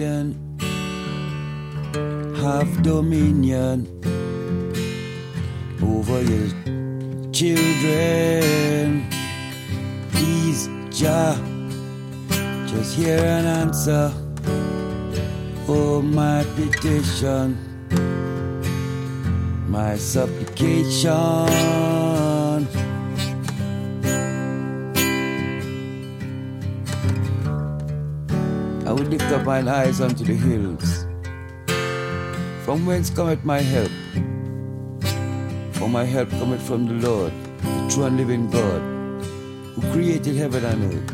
and have dominion over your children. Please, Jah, just hear and answer, oh, my petition, my supplication. I will lift up mine eyes unto the hills. From whence cometh my help? For my help cometh from the Lord, the true and living God, who created heaven and earth.